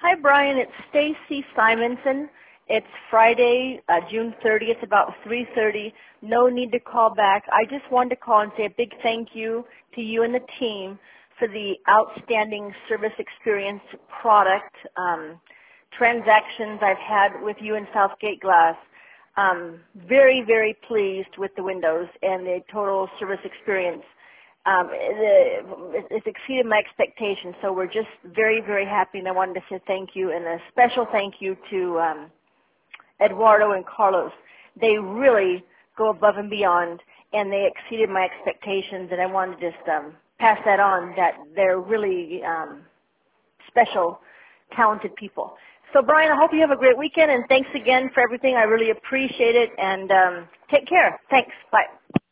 Hi, Brian. It's Stacy Simonson. It's Friday, June 30th, about 3:30. No need to call back. I just wanted to call and say a big thank you to you and the team for the outstanding service experience product transactions I've had with you in Southgate Glass. Very, very pleased with the windows and the total service experience. It's exceeded my expectations, so we're just very, very happy, and I wanted to say thank you, and a special thank you to Eduardo and Carlos. They really go above and beyond, and they exceeded my expectations, and I wanted to just pass that on, that they're really special, talented people. So, Brian, I hope you have a great weekend, and thanks again for everything. I really appreciate it, and take care. Thanks. Bye.